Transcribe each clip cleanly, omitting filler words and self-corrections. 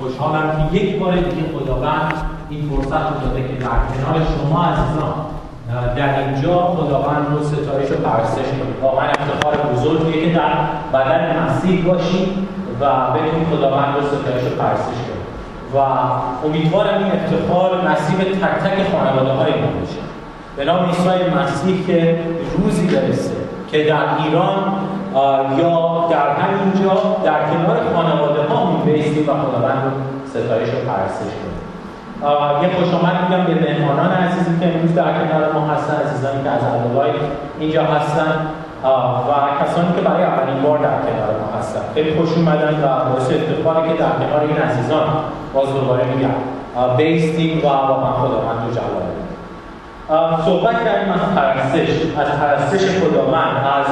خوشحالم که یک بار دیگه خداوند این فرصت رو داده که در کنار شما عزیزان در اینجا خداوند رو ستایش و پرستش کنید. واقعا افتخار بزرگیه که در بدن مسیح باشید و بتونید خداوند رو ستایش و پرستش کنید و امیدوارم این افتخار نصیب تک تک خانواده‌های ما بشه. به نام عیسی مسیح که روزی برسه که در ایران یا در همینجا در کنار خانواده ها می‌بایستیم و خداوند رو ستایش و پرستش کنیم. یه خوش آمد میگم به مهمانان عزیزی که امروز در کنار ما هستن، عزیزانی که از اردوگاه اینجا هستن و کسانی که برای اولین بار در کنار ما هستن. خیلی خوش اومدن و باعث افتخاره که در کنار این عزیزان باز دوباره میگم بایستیم و واقعا خداوند رو جلال بدیم. صحبت کردیم از پرستش خداوند، از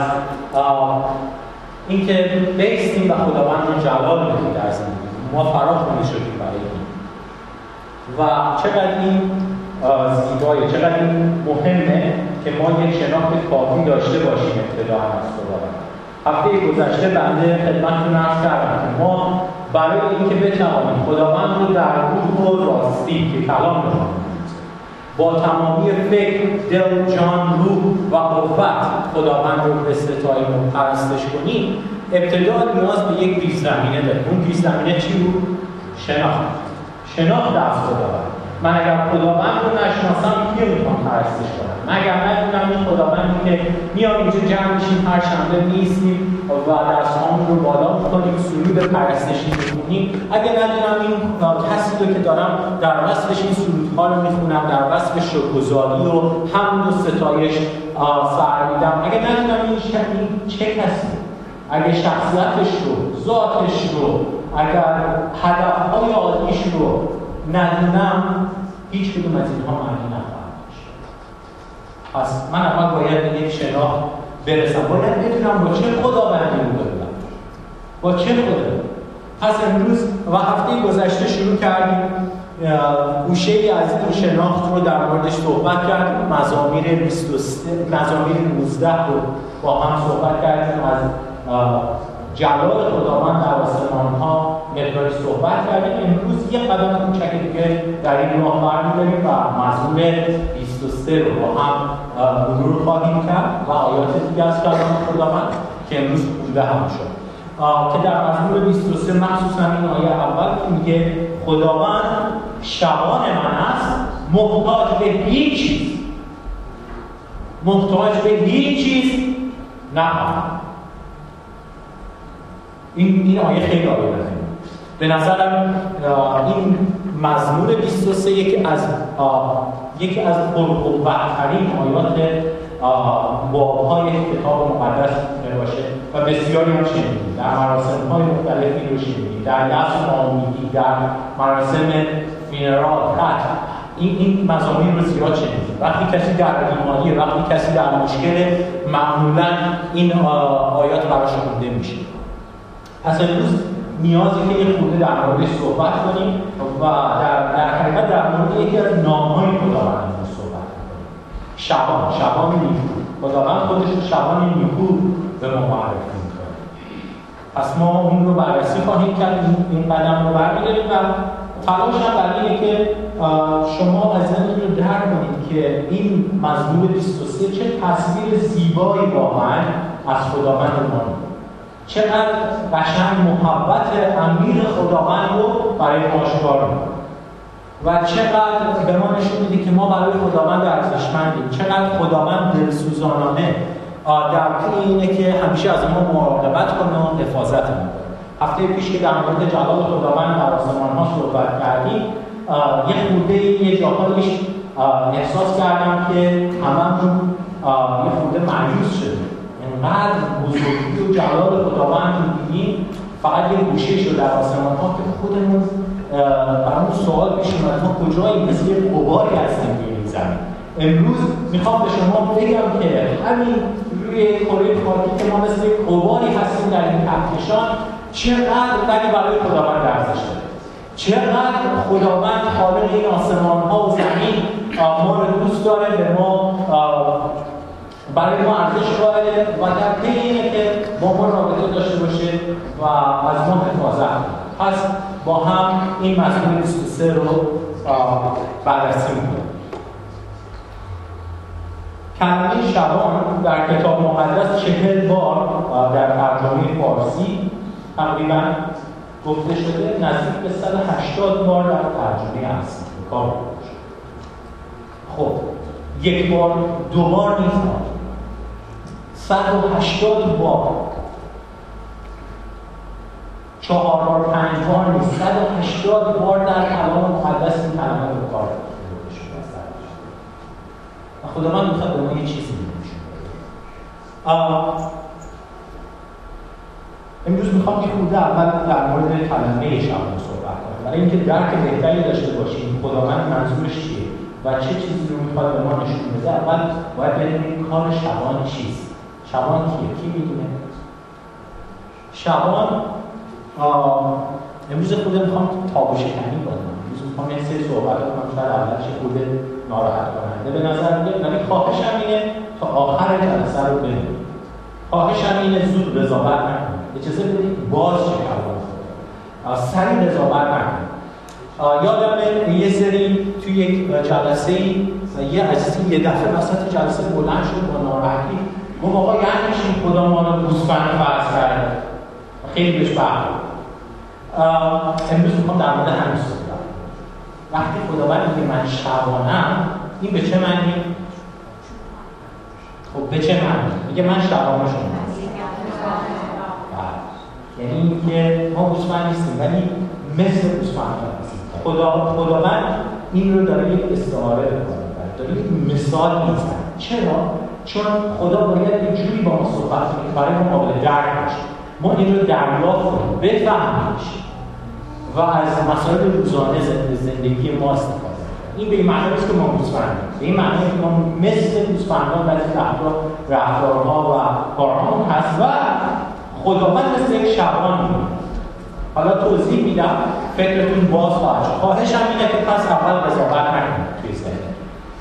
اینکه بایستیم و خداوند رو جلال بدیم در زندگی ما. فراخوانده شدیم برای این و چقدر این زیبایه، چقدر این مهمه که ما یک شناخت کافی داشته باشیم ابتداء از خداوند. هفته گذشته بنده خدمتتون عرض کردم که ما برای اینکه بتوانیم خداوند رو در روح و راستی که کلام رو با تمامی فکر، دل، جان، روح و قوت خداوند رو به ستایش و پرستش کنیم، ابتدا نیاز به یک پیش‌زمینه داریم. اون پیش‌زمینه چی بود؟ شناخت از خداوند. من اگر خداوند رو نشناسم کی میخوام پرستش کنم؟ من اگر ندونم این خداوندی که میام اینجا جمع میشیم هر شنبه میایستیم و درس‌هامون رو بالا می‌کنیم، سرود پرستشی می‌خونیم، اگه ندونم این کسی رو که دارم در وصفش این سرودها رو می‌خونم، در وصف شکرگزاری و حمد و ستایش سر میدم، اگه ندونم این چه کسی، اگه شخصیتش رو، ذاتش رو، اگر هدف‌های عالیش رو ندونم، هیچ کدوم از اینها معنی نخواهد داشت. پس من اول باید به یک شناخت برسم، باید بدونم با چه خداوندی رو دارم، با چه خداوندی. پس امروز و هفته گذشته شروع کردیم گوشه‌ای از این شناخت رو در موردش صحبت کردیم. مزامیر 19 رو با هم صحبت کردیم، از جلال خداوند در آسمان‌ها مقداری صحبت کردیم. امروز یک قدم کوچک دیگه در این راه برمی‌داریم و مزمور 23 رو با هم مرور خواهیم کرد و آیات دیگه از کلام خداوند که امروز خونده هم شد. که در مزمور 23 مخصوصا این آیه اول که میگه خداوند شبان من است، محتاج به هیچ چیز نخواهم. این آیه خیلی آیه مهمه. به نظرم این مزمور 23 یکی از پرقوت‌ترین آیات باب‌های کتاب مقدس باشه و بسیاری هم شنیدیم. در مراسم‌های مختلفی رو شنیدیم، در یزد آمیدی، در مراسم فینرال، ختم. این مزامیر رو زیاد شنیدیم. وقتی کسی در بیماریه، وقتی کسی در مشکل، معمولاً این آیات براش خونده میشه. پس امروز نیازی که یه خورده در موردش صحبت کنیم و در حقیقت در مورد یکی از نام‌های خداوند صحبت کنیم. شبان نیکو. خداوند خودش رو شبان نیکو به ما معرفی می‌کنه. پس ما اون رو بررسی خواهیم کرد، این قدم رو برمی‌داریم و تلاشم برای اینه که شما عزیزان رو درک کنید که این مزمور 23 چه تصویر زیبایی واقعاً از خداوند ما می‌ده. چقدر قشنگ محبت امیر خداوند رو برای ما آشکار می‌کنه و چقدر به ما نشون میده که ما برای خداوند ارزشمندیم، چقدر خداوند دلسوزانانه در پی اینه که همیشه از ما مراقبت کنه و حفاظت کنه. هفته پیش که در مورد جلال خداوند در آسمان‌ها صحبت کردیم، یه خورده یه جاهایش احساس کردم که هممون یه خورده مایوس شدیم. انقدر بزرگی و جلال خداوند رو دیدیم، فقط یه گوشه‌اش رو در آسمان‌ها که خودمون برامون سوال پیش اومد ما کجایی، مثل یه غباری هستیم روی این زمین. امروز میخوام به شما بگم که همین روی کره خاکی که ما مثل یه غباری هستیم در این کهکشان، چقدر برای خداوند ارزش داره، چقدر خداوند خالق این آسمان‌ها و زمین ما رو دوست داره، به ما برای ما ارزش قائله و در پی اینه که با ما رابطه داشته باشه و از ما حفاظت کنه. پس با هم این مضمون 23 رو بررسی می‌کنیم. کلمه شبان در کتاب مقدس 40 بار در ترجمه فارسی تقریباً گفته شده، نزدیک به 180 بار در ترجمه اصلی کار برده شده. خب یک بار دو بار نیست، 180 بار، 4 بار 5 بار نیست، 180 بار در کلام مقدس این کلمه رو کار برده شده. خداوند میخواد به ما یه چیزی بگه. امروز میخوام یه خورده اول در مورد کلمه شبان صحبت کنم، برای اینکه درک بهتری داشته باشیم خداوند منظورش چیه و چه چیزی رو میخواد به ما نشون بده. اول باید بدونیم کار شبان چیست. شبان کیه؟ کی میدونه؟ شبان امروز خود میخوام تابو شکنی کنم. امروز میخوام یه سری صحبت کنم شاید اولش خورده ناراحت کننده به نظر میاد، ولی خواهشم اینه تا آخر جلسه رو ببینیم. خواهشم اینه زود رضاوت نکنیم. اجازه بدید باز چه کلام سریع رضاوت نکنیم. یادمه یه سری توی یک جلسه یه عزیزی یه دفعه وسط جلسه بلند شد با ناراحتی گفت آقا یعنی چی خدا ما رو گوسفند فرض کرده؟ خیلی بهش برخورد. امروز میخوام در مورد همین صحبت کنم. وقتی خداوند میگه من شبانم، این به چه معنی؟ خب به چه معنی؟ میگه من شبان شما. یعنی اینکه ما گوسفند نیستیم ولی مثل گوسفند هستیم. خداوند این رو داره یک استعاره میکنه، داره یک مثال میزنه. چرا؟ چون خدا باید یک جوری با ما صحبت کنه که برای ما قابل درک باشه. ما این رو دریافت کنیم، بفهمیمش و از مسائل روزانه زندگی ما استفاده کنیم. این به این معنی نیست که ما گوسفندیم، به این معنی که ما مثل گوسفندان بعضی رفتارها و کارهامون هست و خداوند مثل یک شبان میمونه. حالا توضیح میدم، فکرتون باز خواهد شد. خواهشم اینه که پس اول قضاوت نکنید توی ذهن.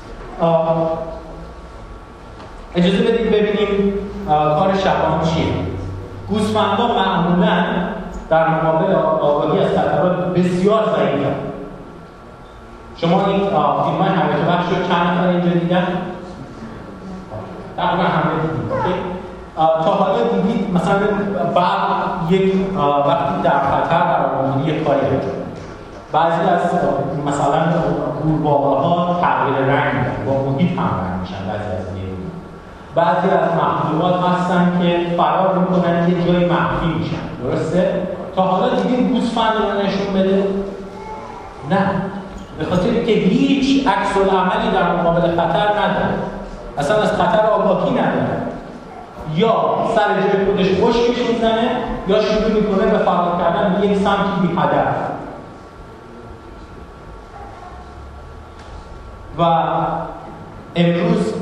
اجازه بدید ببینیم کار شبان چیه. گوسفندان معمولاً در مقابل آگاهی از خطرات بسیار ضعیفن. شما این فیلم‌های حیات وحش رو چند نفر اینجا دیدن؟ تقریبا همه دیدید. تا حالا دیدید مثلا وقتی در خطر قرار می‌گیری یک کاری انجام می‌دید. بعضی از مثلا قورباغه‌ها تغییر رنگ می‌کنن، با محیط همراه میشن. بعضی از مخلوقات هستن که فرار می‌کنن یه جای مخفی میشن. درسته؟ تا حالا دیدید گوسفند رو نشون بده؟ نه. به خاطر که هیچ عکس‌العملی در مقابل خطر نداره. اصلا از خطر آگاهی نداره. یا سر جای خودش خشکش میزنه یا شروع میکنه به فرار کردن به یک سمتی بی هدف. و امروز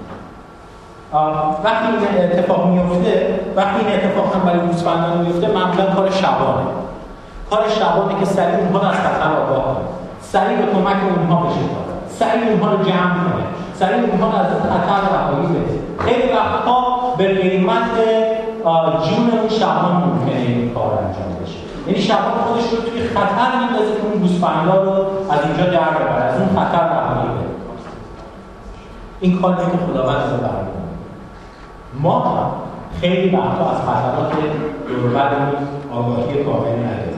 وقتی این اتفاق میفته، وقتی این اتفاق هم برای گوسفندان میفته، معمولا کار شبانه. کار شبانه که سریع اونها از خطر آگاه کنه، سریع به کمک اونها بشه، سریع اونها رو جمع کنه، سریع اونها رو از خطر رهایی بده. خیلی وقتها به قیمت جون اون شبان ممکنه این کار انجام بشه. یعنی شبان خودش رو توی خطر میندازه که اون گوسفندا رو از اینجا در ببره، از اون خطر رهایی بده. این کاری که خداوند رو برمی‌داره. ما هم خیلی وقتا از خطرات دور و برمون آگاهی کامل نداریم.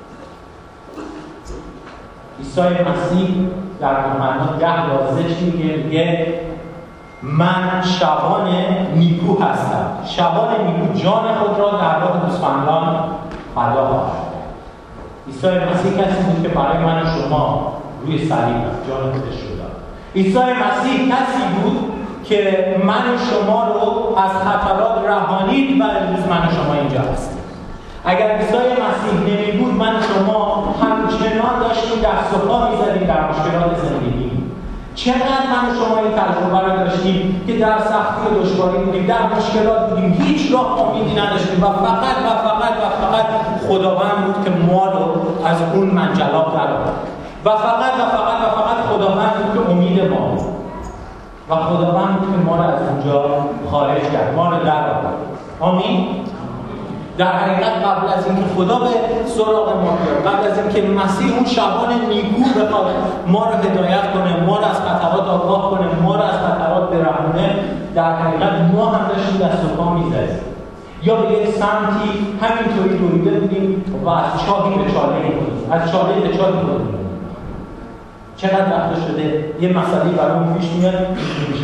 عیسی مسیح در یوحنا 10:11 چی میگه؟ من شبان نیکو هستم. شبان نیکو جان خود را در راه گوسفندان فدا خواهد کرد. عیسی مسیح کسی بود که برای من و شما روی صلیب رفت، جان خودش رو داد. عیسی مسیح کسی بود که من و شما رو از خطرات رهانید و امروز من و شما اینجا هستیم. اگر عیسی مسیح نمی بود من و شما همچنان داشتیم دست و پا می‌زدیم در مشکلات زندگی. چقدر من و شما این تجربه رو داشتیم که در سختی و دشواری بودیم، در مشکلات بودیم، هیچ راه امیدی نداشتیم و فقط خداوند بود که ما رو از اون منجلاب درآورد. و فقط خداوند بود که امید ما بود. و خداوند بود که ما رو از اونجا خارج کرد، ما رو درآورد. آمین. در حقیقت قبل از اینکه خدا به سراغ ما بیاد، قبل از اینکه مسیح اون شبان نیکو بخواد ما رو هدایت کنه، ما رو از خطرات آگاه کنه، ما رو از خطرات برهونه، در حقیقت ما هم داشتیم دست و پا می‌زدیم یا به یک سمتی همینطوری دویده بودیم و از چاهی به چاله بودیم، از چاله به چاله بودیم. چقدر وقت شده یه مسئله برامون پیش میاد میشه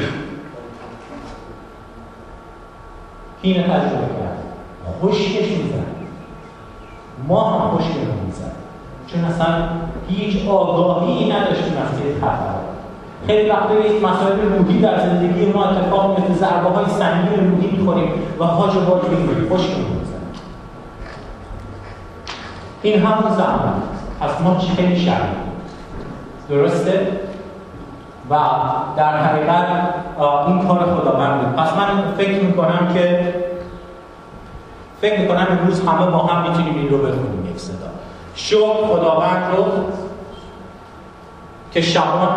اینو تجربه کرد، خشکش میزن، ما هم خشکمون میزن، چون اصلا هیچ آگاهی نداشتیم از این خطرات. خیلی وقتا یک مسائل روحی در زندگی ما اتفاق میفته، ضربه های سنگین روحی میخوریم و هاج و باج میگیریم، خشکمون میزن. این همون زمان از ما خیلی شبیه، درسته؟ و در حقیقت این کار خداوند بود. پس من فکر میکنم امروز همه با هم میتونیم این رو بخونیم یک صدا. شکر خداوند رو که شبان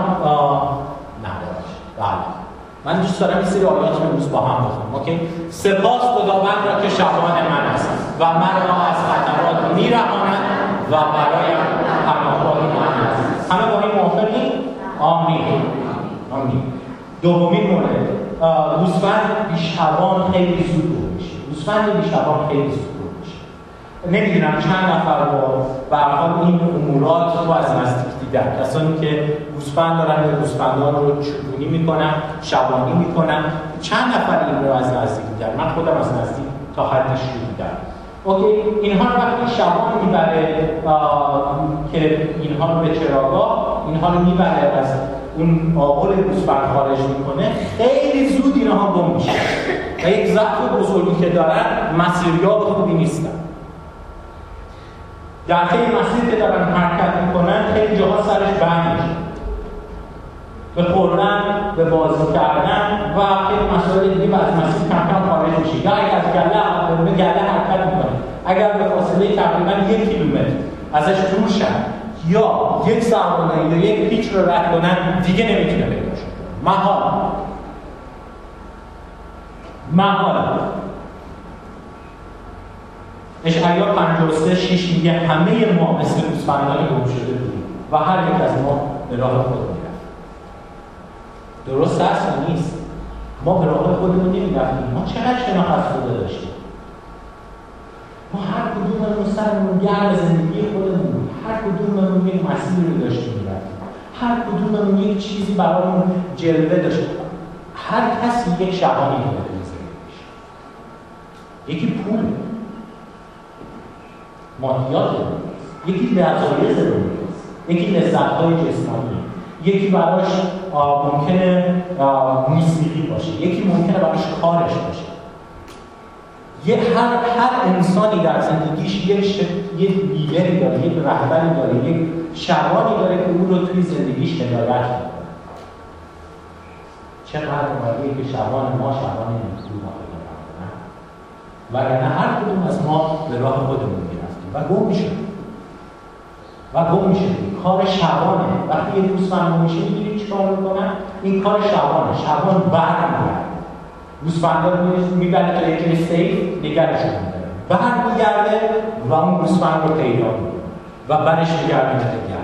بله. من دوست دارم این سری آیات امروز با هم بخونیم. اوکی؟ سپاس خداوند را که شبان من است و مرا از خطرات میرهاند و برایم پناهگاه من است. همه با این موافقیم؟ آمین. دومین مورد، گوسفند بیشبان خیلی زود رو میشه. گوسفند بیشبان خیلی زود رو میشه. نمیدونم چند نفر با حال این امورات رو از نزدیک دیدن، کسانی که گوسفند دارن یا گوسفندان رو چوبونی میکنن، شبانی میکنن، چند نفر این رو از نزدیک دیدن؟ من خودم از نزدیک تا حدش دیدم. اوکی، اینها رو وقتی شبان میبره که اینها رو به چراگاه، اینها رو میبره از اون آغل گوسفند خارج میکنه، خیلی زود اینها گم میشه و یک ضعف بزرگی که دارن، مسیریاب خوبی نیستن. در طی مسیر که دارن حرکت میکنن خیلی جاها سرش بند میشه به خوردن، به بازی کردن و خیلی مسائل دیگه از مسیر کم خارج میشه. یا اگر از گله حرکت میکنه، اگر به فاصله تقریبا 1 کیلومتر ازش دور شن یا یک سوانه یا یک پیچ رو رد کنن، دیگه نمیتونه پیدا شه. محال. اشعیا 53:6 میگه همه ما مثل گوسفندان گم شده بودیم و هر یک از ما به راه خود میرفت. درست است یا نیست؟ ما به راه خودمون نمیرفتیم. ما چقدر شناخت از خدا داشتیم؟ ما هر کدوممون سرمون گرم زندگی خودمون بود، هر کدوممون یک مسیری رو داشتیم میرفتیم، هر کدوممون یک چیزی برامون جلوه داشت. هر کسی یک شبانی داره تو زندگیش. یکی پول، مادیات، یکی لذایز روحی، یکی لذت‌های جسمانی، یکی براش ممکنه موسیقی باشه، یکی ممکنه براش کارش باشه. هر انسانی در زندگیش یک لیدری داره، یک رهبری داره، یک شبانی داره که اون رو توی زندگیش هدایت می‌کنه. چقدر مهمه که شبان ما شبان نیکو پیدا کنه، وگرنه هر کدوم از ما به راه خودمون می‌رفتیم و گم می‌شدیم. کار شبانه. وقتی یه گوسفند میشه می‌دونید چیکار می‌کنن؟ این کار شبانه. شبان برمی‌گرده. گوسفندا رو میبره تا یک جای سیف نگرشون می‌داره. برمیگرده و اون گوسفند رو پیدا می‌کنه و برش می‌گردونه دیگه.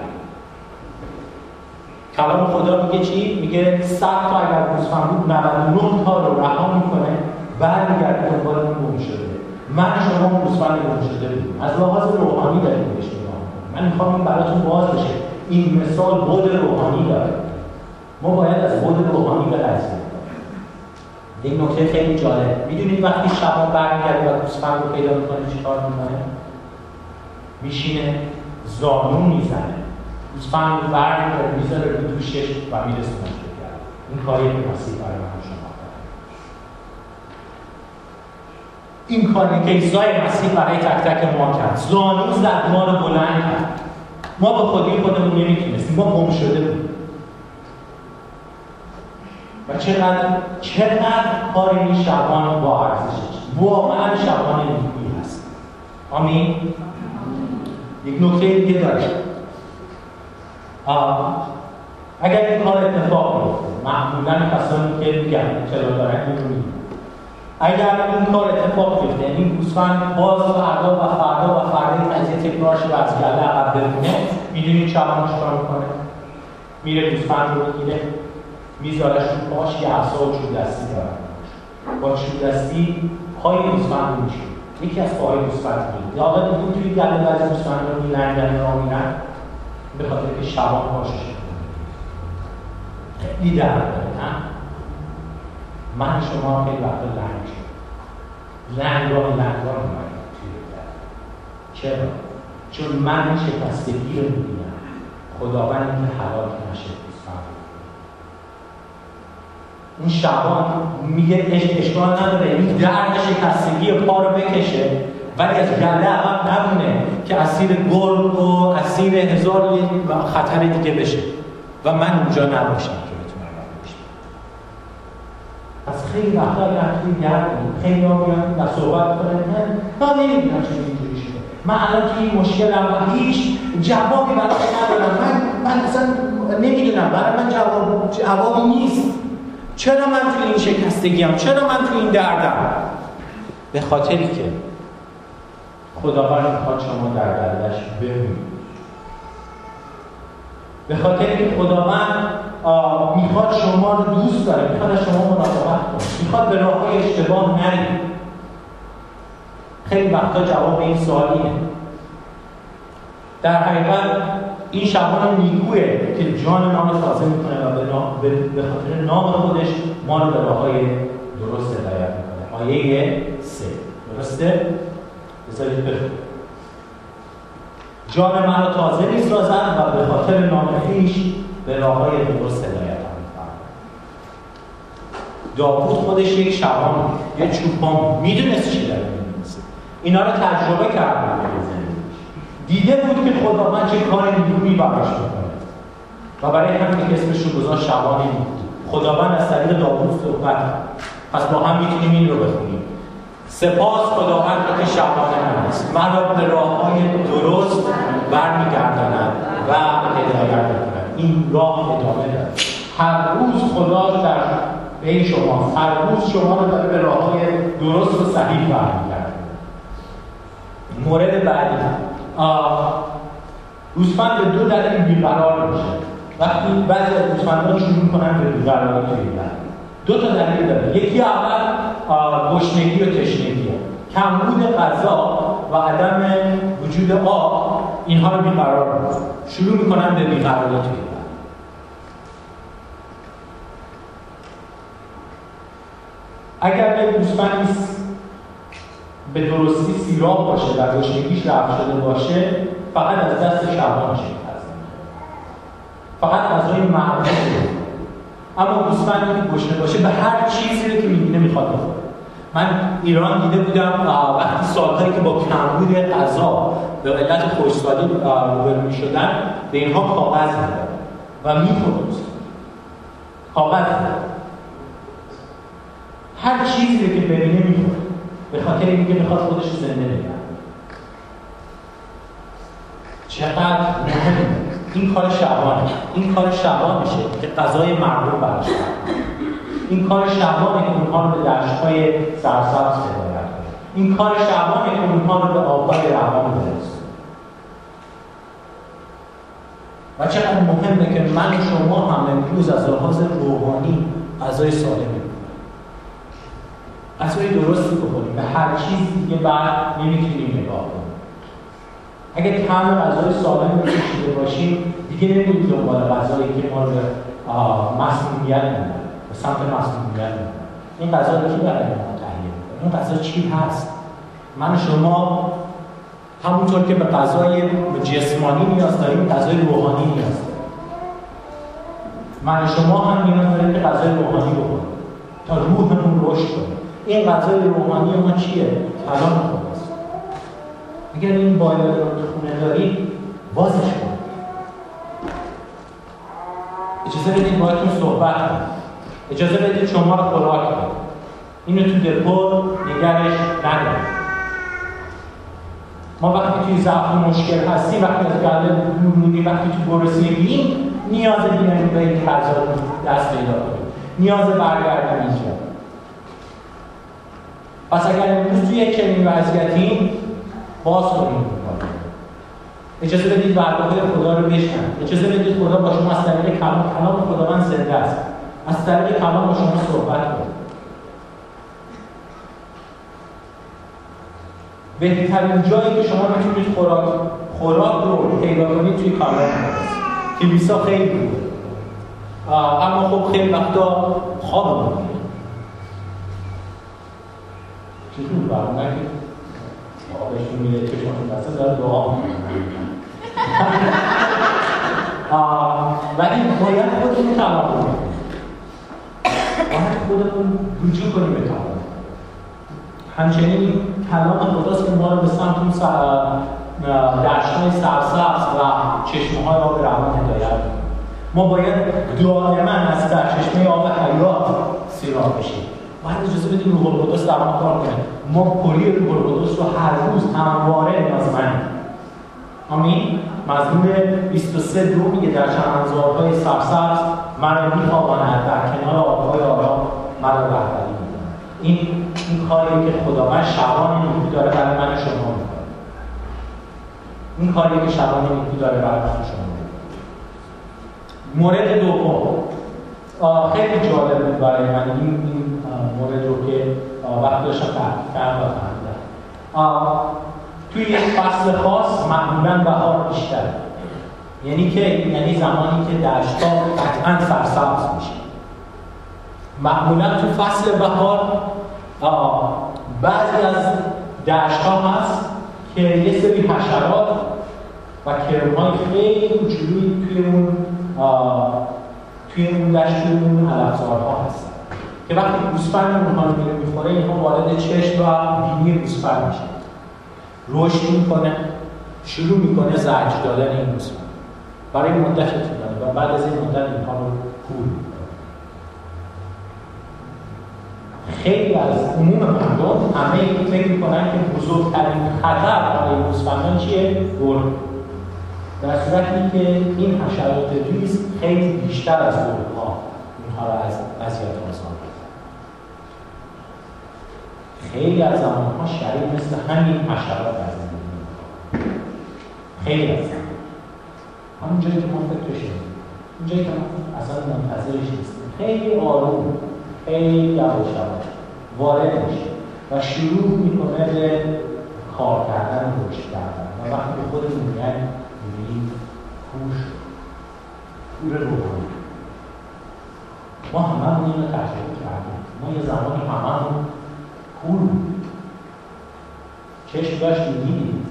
کلام خدا میگه چی؟ میگه 100 تا اگر گوسفند بود 99 تا رو رها می‌کنه، برمیگرده دنبال اون گم شده. من شما گوسفند گم شده بودیم. از لحاظ روحانی داریم بهش نگاه می‌کنیم. من می‌خوام این براتون باز بشه. این مثال بود روحانی داره. ما باید از بود روحانی برسیم. یک نکته خیلی جالب. میدونید وقتی شبان برمیگرده و گوسفند رو پیدا میکنه چیکار میکنه؟ میشینه، زانو میزنه، گوسفند رو برمیگرده میذاره رو دوشش و میرسونش به گرد. این کاری که مسیح برای من شما کرد. این کاری که عیسی مسیح برای تک تک ما کرد. زانو زد، ما رو بلند کرد. ما به خودی خودمون نمیتونستیم، ما گم شده بودیم. و چقدر کار این شبان با ارزشش، واقعا شبان نیکویی هست. آمین. یک نکته دیگه داره. اگر این کار اتفاق بیفته، معمولا کسانی که میگن چرا دارن این رو میگن، اگر این کار اتفاق بیفته، یعنی گوسفند باز فردا و فردا و فردا این قضیه تکرار شه و از گله عقب بمونه، میدونید شبان چیکار میکنه؟ میره گوسفند رو میگیره، میذارش رو پاش، یه عصا و چوب دستی داره. با چوب دستی پای گوسفند رو میشه. یکی از پاهای گوسفند میگیره. حالا دیدیم توی گله بعضی گوسفند رو میلنگن راه میرن به خاطر که شبان پاشش خیلی درد داره، نه؟ من شما خیلی وقتا لنگ شد. لنگاه میمونید توی گله. چرا؟ چون من شکستگی رو میبینم. خداوند این حلاک نشه گوسفند. این شبان میگه اشکال نداره، این درد شکستگی پا رو بکشه ولی از گله عقب نمونه که اسیر گرگ و اسیر هزار خطر دیگه بشه و من اونجا نباشم که بتونم باشم. پس خیلی وقتا اگر توی گردیم خیلی ها بیان و صحبت کنن من نمیدونم چون اینجوری شده، من الان توی این مشکلم و هیچ جوابی برای ندارم، من اصلا نمیدونم، برای من جوابی نیست. چرا من توی این شکستگیم؟ چرا من توی این دردم؟ به خاطری که خداوند میخواد شما در دردش بمونید. به خاطری که خداوند میخواد شما رو دوست داره، میخواد از شما مراقبت کنه، میخواد به راههای اشتباه نرید. خیلی وقتا جواب این سوال اینه. در حقیقت این شبان نیکوئه که جان ما رو تازه میکنه و به خاطر نام خودش ما رو به راههای درست هدایت میکنه. آیه 3 درسته؟ بذارید بخونید. جان من رو تازه میسازد و به خاطر نام خویش به راههای درست هدایت میکنه. داوود خودش یک شبان، یک چوپان میدونست چی داره میدونست. اینا رو تجربه کرده بود. دیده بود که خداوند چه کار نیکویی براش میکنه و برای همین اسمش رو گذاشت شبان نیکو. خداوند از طریق داوود صحبت کرد. پس با هم میتونیم این رو بخونیم. سپاس خداوند را که شبان من است، من را به راههای درست برمیگرداند و هدایت میکند. این راه ادامه داره. هر روز خدا در بین شما، هر روز شما رو داره به راههای درست و صحیح برمیگرداند. مورد بعدی، گوسفند به دو دلیل بیقرار میشه. وقتی بعضی از گوسفندان شروع میکنن به بیقراری توی گله، دو تا دلیل داره. یکی اول گشنگی و تشنگیه. کمبود غذا و عدم وجود آب اینها رو بیقرار میکنن، شروع میکنن به بیقراری توی گله. اگر یک گوسفندی به درستی سیراب باشه و گشنگیش رفع شده باشه، فقط از دست شبان میشه فقط غذای معروفه. اما گوسفندی که گشنه باشه به هر چیزی که میبینه میخواد بخوره. من ایران دیده بودم وقتی سالهایی که با کمبود غذا به علت خشکسالی روبرو میشدن، به اینها کاغذ میدن و میخورن. کاغذ میدن، هر چیزی که ببینه میخوره، به خاطر اینکه میخواد خودش زنده بگیره. چقدر مهمه این کار شبانه. این کار شبان میشه که غذای مردم براش کنه. این کار شبانه که اونها رو به دشت‌های سرسبز هدایت کنه. این کار شبانه که اونها رو به آب‌های روان برسونه. و چقدر مهمه که من و شما هم امروز از لحاظ روحانی غذای سالم بخوریم. غذای درستی بخوریم. به هر چیزی دیگه بعد نمیتونیم نگاه کنیم. اگه طعم غذای سالم رو کشیده باشیم، دیگه نمی‌تونیم دنبال غذایی که ما رو به مسمومیت می‌بره، به سمت مسمومیت می‌بره. این غذا رو کی برای ما تهیه می‌کنه؟ این غذا چی هست؟ من و شما همونطور که به غذای جسمانی نیاز داریم، غذای روحانی نیاز داریم. من و شما هم نیاز داریم که غذای روحانی بخوریم تا روحمون رشد کنه. این غذای روحانی ما چیه؟ کلام خداست. اگر این بایبل رو تو خونه دارید، بازش کنید. اجازه بدید باهاتون صحبت کنید. اجازه بدید شما رو خوراک کنید. اینو تو دپو نگرش ندارید. ما وقتی توی ضعف و مشکل هستیم، وقتی از گله دور موندیم، وقتی تو گرسنگیم، نیاز دیگه به این غذا دست پیدا کنیم. نیاز برگردن اینجا. پس اگر امروز توی یک چنین وضعیتی باز کنیم اجازه بدید برنامه خدا رو بشنوید. اجازه بدید خدا با شما از طریق کلام خداوند زنده است. از طریق کلام با شما صحبت کنه. بهترین جایی که شما میتونید خوراک رو پیدا کنید توی کلام هست. کلیسا خیلی بود. اما خب خیلی وقتا خواب می‌بینید. چطور برنامه که آبشون میره چشمون بسته داره دعا ولی باید خودمون کلام کنیم. باید خودمون رجوع کنیم به کلام. همچنین کلام خداست که ما رو به سمت اون دشت‌های سرسبز و چشمه‌های آب روان هدایت کنه. ما باید دائما از سرچشمه آب حیات سیراب بشیم. باید اجازه بدیم روح القدس در ما کار کنه. ما پری روح القدس رو هر روز همواره نیازمندیم. آمین. مزمور 23 دو میگه در چمنزارهای سرسبز مرا می‌خواباند، در کنار آب‌های آرام مرا رهبری می‌کند. این کاری که خداوند شبان نیکو داره برای من و شما می‌کنه. این کاری که شبان نیکو داره برای من و شما می‌کنه. مورد دوم خیلی جالب بود برای من این مورد رو که وقت داشتم تحقیق کردم و فهمیدم. توی یک فصل خاص معمولاً بهار بیشتره. یعنی زمانی که دشت‌ها قطعاً سرسبز میشه. معمولاً تو فصل بهار بعضی از دشت‌ها هست که یه سری حشرات و کرم‌های خیلی کوچولویی توی اون دشت توی اون علفزارها هستن که وقتی گوسفند اونها رو میخوره اینها وارد چشم و بینی گوسفند میشه، رشد میکنه، شروع میکنه زجر دادن این گوسفند برای مدت طولانی و بعد از این مدت اینها رو کور میکنه. خیلی از عموم مردم همه فکر میکنن که بزرگترین خطر برای گوسفندان چیه؟ گرگ. در صورتی که این حشرات ریز خیلی بیشتر از گرگ‌ها اینها را از اذیت آسان می‌کنند. خیلی از زمان‌ها شریر مثل همین حشرات از زندگی می‌کنند. خیلی از زمان. همون جایی که ما فکرش کنیم. اون جایی که ما اصلا منتظرش نیستیم. خیلی آروم، خیلی یواش وارد میشه و شروع می‌کنه به کار کردن و رشد کردن. و وقتی به خودمون میگن می‌بینیم کور روحانی. ما همه این رو تجربه کردیم. ما یه زمانی همه کور بودیم. چشم داشت می‌دیدیم.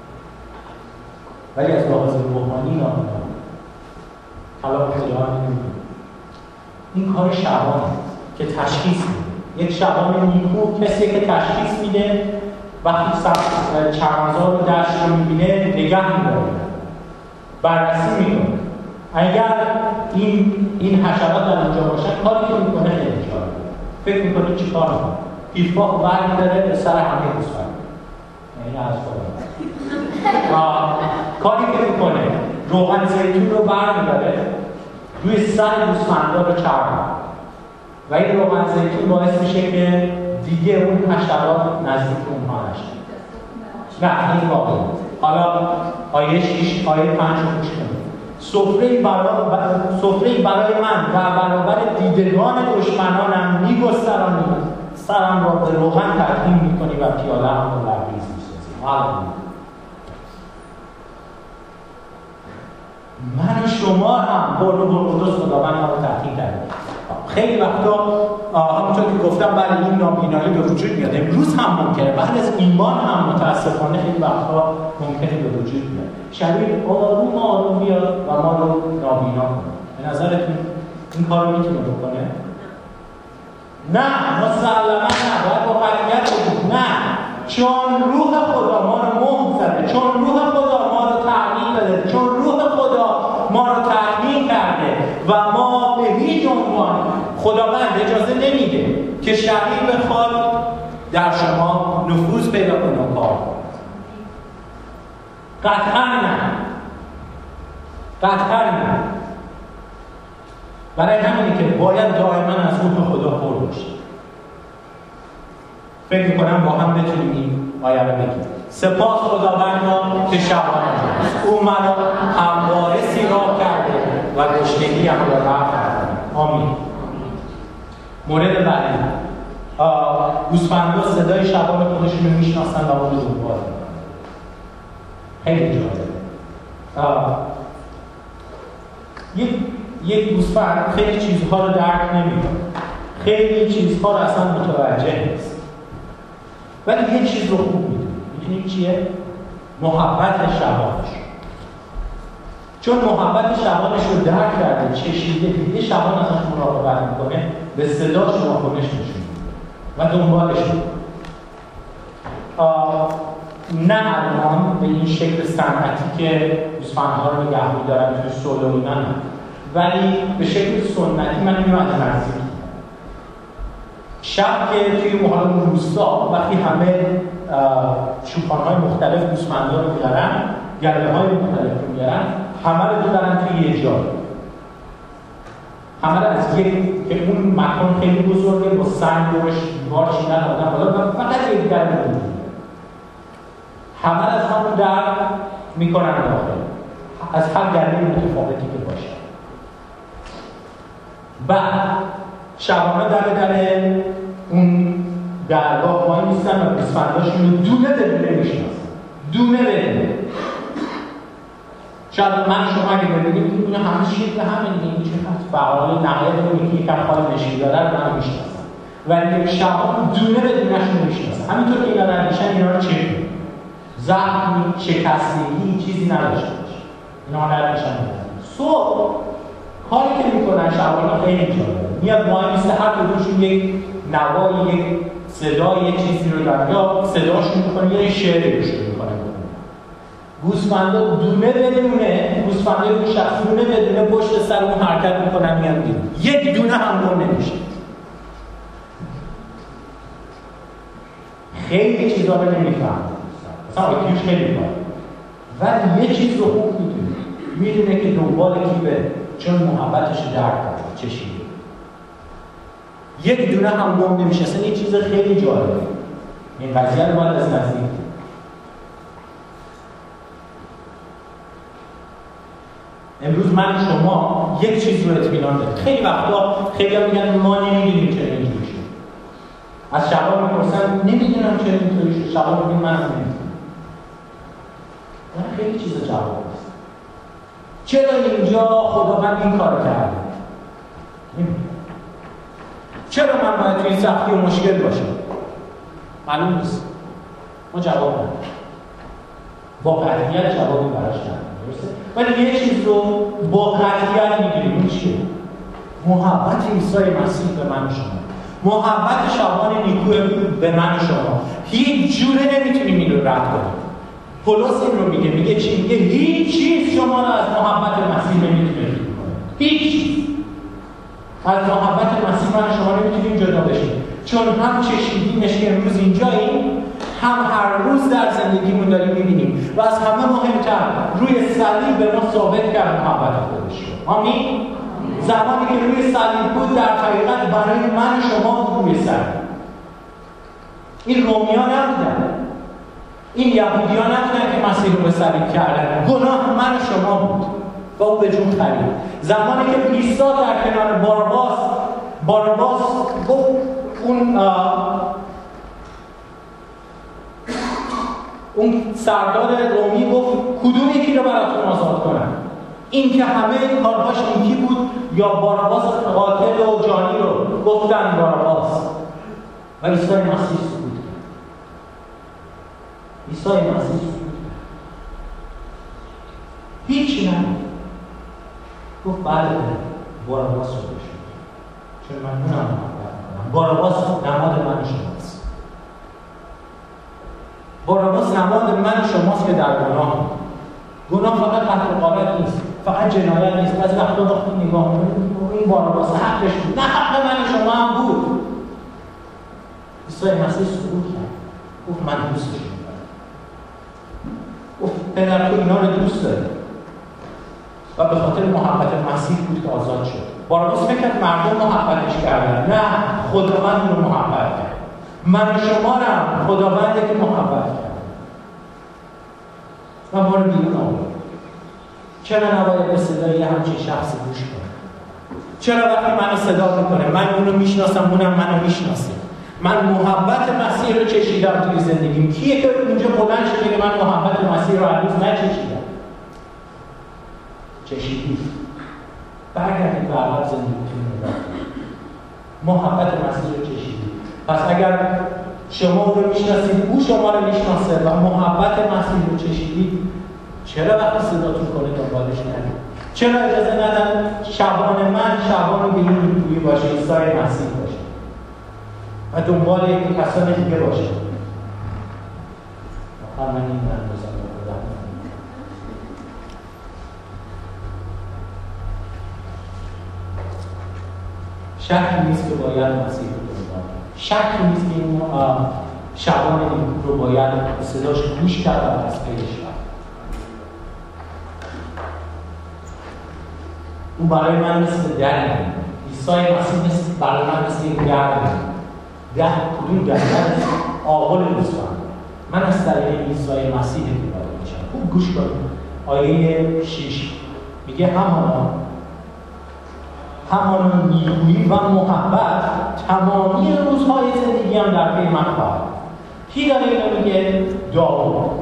ولی از لحاظ روحانی نامیدم. کلام خدا نمی‌دونیم. این کار شبانه که تشخیص میده. یک شبان نیکو کسی که تشخیص میده وقتی چمنزار و دشت رو می‌بینه نگه می‌داره. بررسی میکنه. اگر این حشرات در اونجا باشن کاری که میکنه خیلی جالبه. فکر میکنه چی کار میکنه؟ پیفاق برمی‌داره به سر همه گوسفند. یعنی از کاری که میکنه روغن زیتون رو برمی‌داره روی سر گوسفندا رو چرخونه. و این روغن زیتون باعث میشه که دیگه اون حشرات نزدیک اونها نشن. نه این واقعی. حالا آیه 6 آیه 5 رو گوش کنید. سفره‌ای برای من و برابر دیدگان دشمنانم می‌گسترانی، سرم را به روغن تقدیم می‌کنی و پیاله‌ام را لبریز می‌سازی. من شما هم با روح القدس خداوند ما رو تحقیق کردیم. خیلی وقتا همونطور که گفتم بله این نابینایی به وجود میاد. امروز هم ممکنه بعد از ایمان هم متاسفانه خیلی وقتا ممکنه به وجود بیاد. شریر آروم بیاد و ما رو نابینا کنه. به نظرتون این کار رو میتونه بکنه؟ نه، مسلماً نه. باید با قطعیت بگیم نه. چون روح خدا ما رو مهر زده، چون روح خدا ما رو تعلیم داده، چون روح خدا ما رو تعلیم کرده و ما به هیچ عنوان خداوند اجازه نمیده که شریر بخواد در شما نفوذ پیدا کنه و کار کنه. قطعاً نه. قطعاً نه. برای همینه که باید دائما از روح خدا پر باشیم. فکر می‌کنم با هم بتونیم این آیه رو بگیم. سپاس خداوندا که شبانه او مرا همواره سیراب کرده و گشنگی‌ام را رفع کرده. آمین. مورد بعدی، گوسفندا صدای شبان خودشون رو میشناسن و اون رو دنبال میکنن. خیلی جالبه. یک گوسفند خیلی چیزها رو درک نمیکنه، خیلی چیزها رو اصلا متوجه نیست، ولی یه چیز رو خوب میدونه. میدونید چیه؟ محبت شبانش. چون محبت شبانش رو درک کرده، چشیده، دیده شبان ازش مراقبت میکنه، به صداش واکنش نشون میده و دنبالش میده. نه الان به این شکل صنعتی که گوسفندها رو نگه می‌دارن توی سولو اینا، نه، ولی به شکل سنتی من اینو از نزدیک دیدم. شب که توی محل روستا وقتی همه چوپان‌های مختلف گوسفندها رو میارن، گله‌های مختلف رو میارن، همه رو میبرن توی یه جا، همه رو از یک که اون مکان خیلی بزرگه با سنگ دورش دیوار چیدن آدم بالا و فقط یک در می‌مونه. همه از همون در میکنن داخل، از هر گله متفاوتی که باشه. بعد شبانه در اون درگاه وای میستن و گوسفنداشون رو دونه به دونه میشناسن، دونه به دونه. شاید من شما اگه ببینید اینا همه شکل همه دیگه، این چقدر فعال نهایت اون یکی یکم حال نشون دادن من میشناسن، ولی شبان دونه به دونهشون میشناسن. همینطور که اینا رد میشن اینا رو چک میکنن، زخمی، شکستگی چیزی نداشته باشه، اینا رد میشن. صبح کاری که میکنن شبانا خیلی جالبه، میاد وای میسته، هر کدومشون یک نوایی، یک صدا، یک چیزی رو دارن، یا صداشون میکنه یه شعری رو شروع میکنه. گوسفندا دونه بدونه، گوسفندای اون شخص دونه بدونه پشت سر اون حرکت میکنن میان بیرون، یک دونه هم گم نمیشه. خیلی چیزا رو نمیفهمه، مثلا آیکیوش خیلی کار، ولی یه چیز رو خوب میدونه که دنبال کیه، چون محبتش درک کرده، چشیده. یک دونه هم گم نمیشه. اصلا یه چیز خیلی جالبه. این قضیه رو باید از نزدیک دید. امروز من شما یک چیز رو اطمینان داریم. خیلی وقتا خیلی ها میگن ما نمیدونیم چرا اینجوری شد. از شبان میپرسن نمیدونم چرا اینطوری شد. شبان میگن من نمیدونم. من خیلی چیزا جواب هست. چرا اینجا خداوند این کار کرده؟ چرا من باید توی سختی و مشکل باشم؟ معلوم نیست. ما جواب نداریم. با قطعیت جوابی براش نداریم. درسته؟ ولی یه چیز رو با قطعیت میگیریم. این چیه؟ محبت عیسی مسیح به من و شما. محبت شبان نیکو به من و شما. هیچ جوره نمیتونیم این رو رد کنیم. پولس این رو میگه چی؟ میگه هیچ چیز شما رو از محبت مسیح نمیتونه جدا کنه. هیچ چیز. از محبت مسیح من شما نمیتونیم جدا بشیم. چون هم چشیدیمش که امروز اینجاییم، هم هر روز در زندگیمون داریم میبینیم و از همه مهمتر روی صلیب به ما ثابت کرد محبت خودش رو. آمین؟ زمانی که روی صلیب بود در حقیقت برای من شما بود روی صلیب. این رومیا نبودن، این یهودی‌ها نبودن که مسیح رو به صلیب کردن. گناه من شما بود و او به جون خرید. زمانی که پیسا در کنار باراباس گفت اون سردار رومی گفت کدوم یکی رو براتون آزاد کنم؟ این که همه کارهاش نیکی بود یا باراباس قاتل و جانی رو گفتن باراباس؟ و عیسی مسیح سکوت کرد. عیسی مسیح سکوت کرد. هیچی نگفت. گفت بله باراباس رو بشون، چون من اونم محبت کنم. باراباس نماد من شماست. باراباس نماد من شماست که در گناه فقط قتل و غارت نیست، فقط جنایت نیست. بعضی وقتا وقتی نگاه می‌کنیم این باراباس حقش بود، نه حق من شما هم بود. عیسی مسیح سکوت کرد. گفت من دوستش می‌دارم. گفت پدر تو اینا رو دوست داری و به خاطر محبت مسیح بود که آزاد شد. باراباس فکر کرد مردم محبتش کردن، نه خداوند رو محبت کرد. من و شما را خداونده که محبت کرد و ما رو بیرون آورد. چرا نباید به صدای همچین شخصی گوش کنم؟ چرا وقتی منو صدا میکنه من اونو میشناسم، اونم منو میشناسه؟ من محبت مسیح رو چشیدم توی زندگیم. کیه که اونجا بلند شده که من محبت مسیح رو هنوز نچشیدم؟ چشیدید. برگردید به عقب زندگیتون رو محبت مسیح رو چشیدید. پس اگر شما رو میشناسید، او شما رو میشناسه و محبت مسیح رو چشیدید، چرا وقتی صداتون کنه دنبالش نرید؟ چرا اجازه ندن شبان من شبان به این نیکویی باشه، عیسی مسیح باشه و دنبال یک کسان دیگه باشه؟ آخر من این اندازه بودم. شکی نیست که باید مسیح رو دنبال، شکی نیست که این شبان نیکو رو باید صداش گوش کرد و از پیش رفت. او برای من مثل درمی، عیسی مسیح برای من مثل یک درمی. کدوم در آغل گوسفند. من از طریق عیسی مسیح وارد میشم. خوب گوش کنید. آیه 6 میگه همان نیکویی و محبت تمامی روزهای زندگیم در پی من خواهد. کی داره اینو میگه؟ داوود.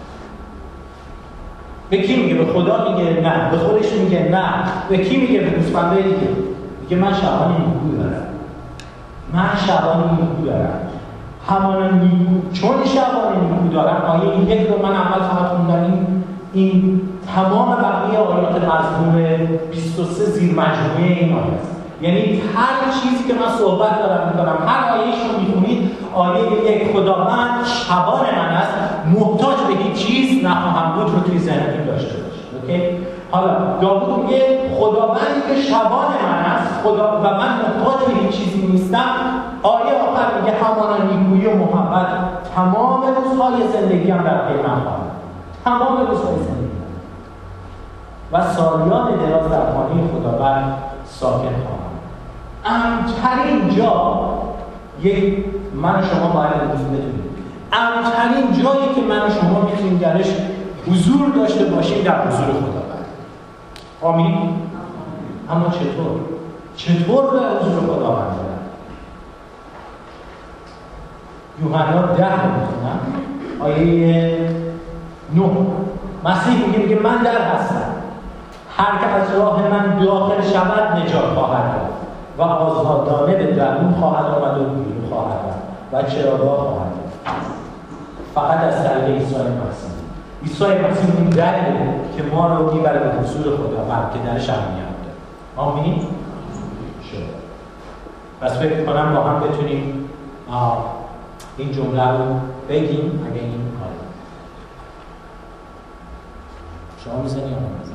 به کی میگه؟ به خدا میگه نه. به خودش میگه نه. به کی میگه؟ به گوسفندای دیگه. میگه من شبان نیکو دارم. من شبان نیکو دارم. همان نیکو، چون شبان نیکو دارم. آیه این یک رو من اول فقط خوندم. این تمام بقیه آیات مضمون 23 زیر مجموعه این آیه است. یعنی هر چیزی که من صحبت دارم میکنم، هر آیه‌اش رو میخونید، آیه یک خداوند شبان من است، محتاج به هیچ چیز نخواهم بود رو توی ذهنتون داشته باشید. اوکی؟ حالا داوود میگه خداوندی که شبان من است، خدا و من محتاج به هیچ چیزی نیستم. آیه آخر میگه همان نیکویی و محبت تمام روزهای زندگیم در پی من خواهد. تمام روزهای زندگی و سالیان دراز در خانه خداوند ساکن خواهم. امترین جا، یک من و شما باید امروز بدونیم، امترین جایی که من و شما میتونیم درش حضور داشته باشیم در حضور خداوند. آمین؟ اما چطور به حضور خداوند برم؟ یوحنا 10 میخونم آیه 9. مسیح میگه من در هستم، هر که از راه من داخل شود نجات خواهد یافت و آزادانه به درون خواهد آمد و بیرون خواهد رفت و چراگاه خواهد یافت. فقط از طریق عیسی مسیح. عیسی مسیح این دریه که ما رو میبره به حضور خداوند که درش امنیت داره. آمین؟ شد. پس فکر کنم با هم بتونیم این جمله رو بگیم. اگه این کار شما میزنی یا من میزنی؟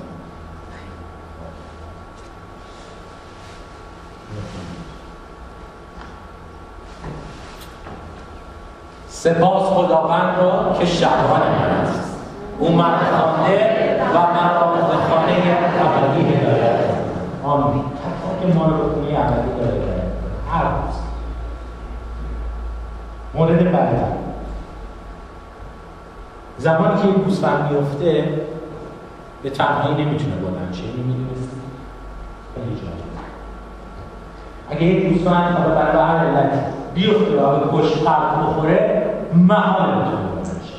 سپاس خداوند را که شبان من است. او مرا خوانده و مرا به خانه ابدی هدایت کرد. آمین. حتی که ما رو به خانه ابدی هدایت کرد. هر روز. مورد بعدی. زمانی که این گوسفند میفته به تنهایی نمیتونه بلند شه. میدونستید؟ خیلی جالب. اگه یک گوسفند حالا برای هر علت بیفته و به پشت خلق بخوره، محال نمیتونه بلند شه.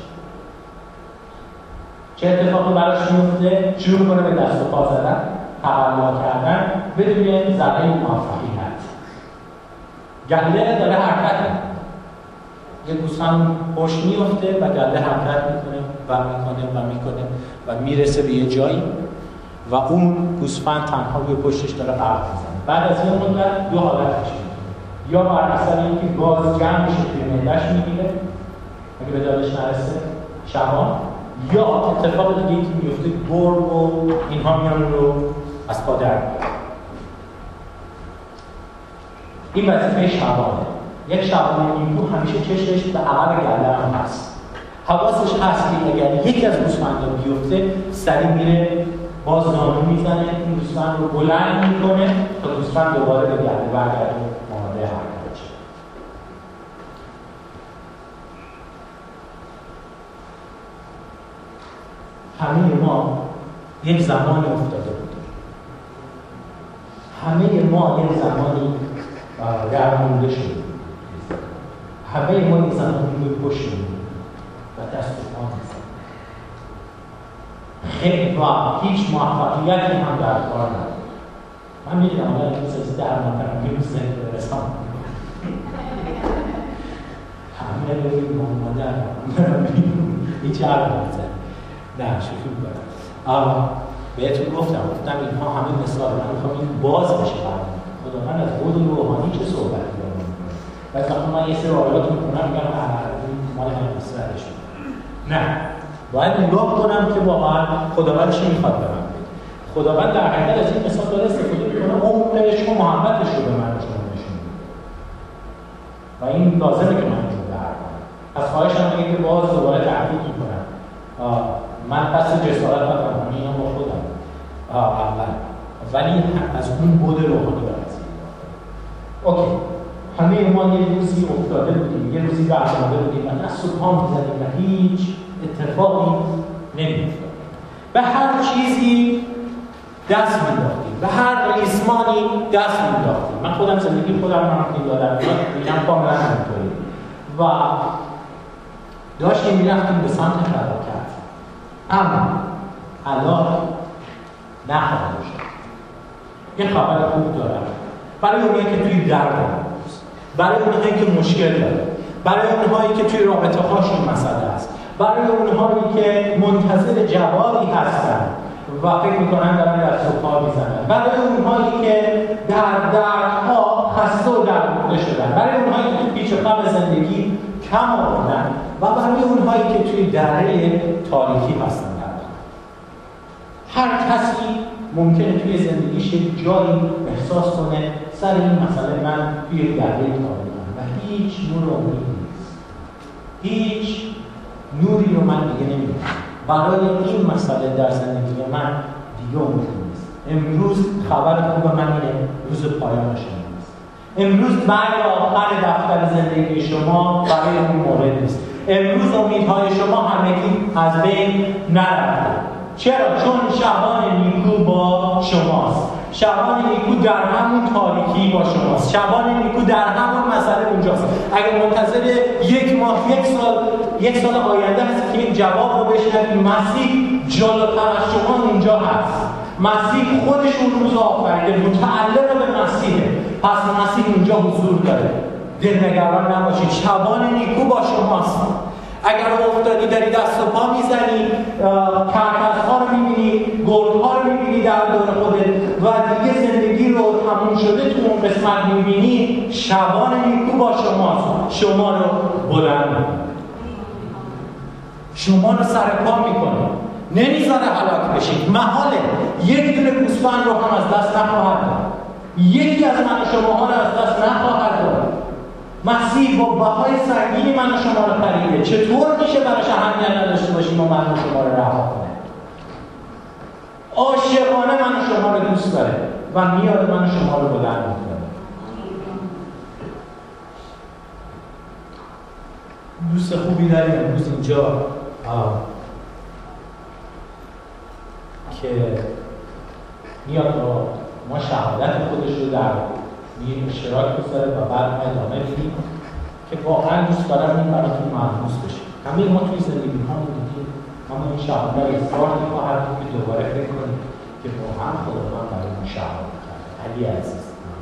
چه اتفاقی براش میفته؟ شروع کنه به دست و پا زدن، تقلا کردن بدون ذره موفقیت. گله داره حرکت میکنه. یک گوسفند پشت میفته و گله حرکت میکنه و میرسه به یه جایی و اون گوسفند تنها روی پشتش داره قرار میزنه. بعد از این مدت دو حالت میشه. یا بر اثر اینکه گاز جمع میشه توی معده‌اش میگیره اگه به دلش نرسه شبان، یا اتفاق دیگه که میفته گرگ و اینها میان رو از پا در میارن. این وظیفه شبانه. یک شبان نیکو همیشه چشمش به عقب گله هم هست. حواسش هست که اگر یکی از گوسفندها بیفته سریع میره باز زانو میزنه، این گوسفند رو بلند میکنه تا گوسفند دوباره به گله برگرده و مانده حرکت شه. همه ما یک زمانی افتاده بودیم، همه ما یک زمانی درمونده شدیم، همه ما یک زمانی روی پشت می‌مونیم و دست و پا می‌زنیم. خیلی و هیچ موفقیتی هم در کار نداریم. من می‌دونم الان این روز درمانترم یه روز زنده برسم همه روی مادر هیچ حرف نمی‌زنم. نه شوخی می‌کنم. بهتون گفتم اینها همه مثال، من میخوام این باز بشه برام. خدا من از بود روحانی چه صحبتی دارم میکنم. بعد وقتی من یه سری آیات میکنم میگم این مال من مصرحش نه، باید نگاه کنم که واقعا خداوند چی میخواد به من بگه. خداوند در حقیقت از این مثال داره استفاده میکنه، عمقش و محبتش رو به من نشون میده و این لازمه که من اینجور درک کنم. از خواهشم اینه که باز دوباره تحقیق میکنم. من قصد جسارت ندارم، اینا با خودم اول، ولی از اون بود روحانی برسیم. اوکی، همه ما یه روزی افتاده بودیم، یه روزی برخورده بودیم و دست و پا می‌زدیم و هیچ اتفاقی نمی‌افتاد. به هر چیزی دست می‌دادیم، به هر ریسمانی دست می‌دادیم. من خودم زندگی خودم رو که یادم میاد میگم کاملا همینطوری و داشتیم می‌رفتیم به سمت فلاکت. اما الان نخواهد شد. یه خبر خوب دارم برای اونهایی که توی دردن، برای اونهایی که مشکل دارن، برای اونهایی که توی رابطه هاشون مسئله است، برای اونهایی که منتظر جوابی هستن و فکر میکنن دارن دست و پا میزنن، برای اونهایی که در دردها خسته و درمونده شدن، برای اونهایی که توی پیچ و خم زندگی کم آوردن و برای اونهایی که توی دره تاریکی هستن. هر کسی ممکنه توی زندگیش جایی احساس کنه سر این مسئله من توی دره تاریکم و هیچ نور امیدی نیست، هیچ نوری رو من دیگه نمی‌بینم. برای این مسئله در زندگی من دیگه امیدی نیست. امروز خبر خوب من اینه روز پایان شما نیست. امروز مرگ آخر دفتر زندگی شما برای اون مورد نیست. امروز امیدهای شما همگی از بین نرفته. چرا؟ چون شبان نیکو با شماست. شبان نیکو در همون تاریکی با شماست. شبان نیکو در همون مسئله اونجاست. اگر منتظر یک ماه، یک سال آینده هست که این جواب رو بشنوید، مسیح جلوتر از شما اونجا هست. مسیح خودش اون روز آفریده، متعلق به مسیحه. پس مسیح اونجا حضور داره. دلنگران نباشید. شبان نیکو با شماست. اگر افتادی داری دست و پا میزنی، کرکس‌ها رو میبینی، گرگ‌ها رو میبینی در دور خودت و دیگه زندگی رو تموم شده تو اون قسمت میبینی، شبان نیکو با شماست. شما رو بلند میکنه، شما رو سر پا میکنه، نمیذاره هلاک بشید. محاله یک دونه گوسفند رو هم از دست نخواهد داد، یکی از من و شماها رو از دست نخواهد داد. مسیح با بهای سنگینی من و شما رو خریده. چطور میشه براش اهمیت نداشته باشیم و من و شما رو رها کنه؟ عاشقانه من و شما رو دوست داره و میاد من و شما رو بلند میکنه. دوست خوبی داریم امروز اینجا که میاد با ما شهادت خودش رو در این اشتراک بذاره و بعد ما ادامه بدیم که واقعا دوست دارم این براتون ملموس بشه. همه ما توی زندگی هامون دیدیم، اما این شهادت اصرار می‌خواهد که دوباره فکر کنیم که واقعا خداوند برای ما شهادت کرده. علی عزیز،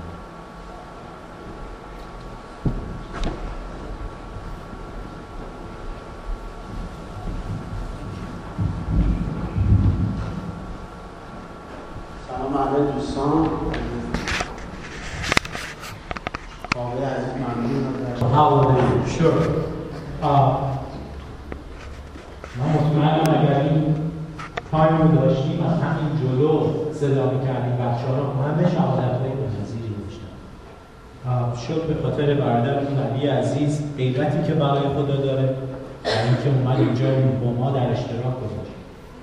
سلام همه دوستان. من مطمئنم اگر این تایم رو داشتیم از همین جلو صدا می‌کردیم بچه‌ها رو همه شهادت‌های بی‌نظیری داشتن. شکر به خاطر برادرمون علی عزیز، غیرتی که برای خدا داره و اینکه اومد اینجا با ما در اشتراک گذاشت.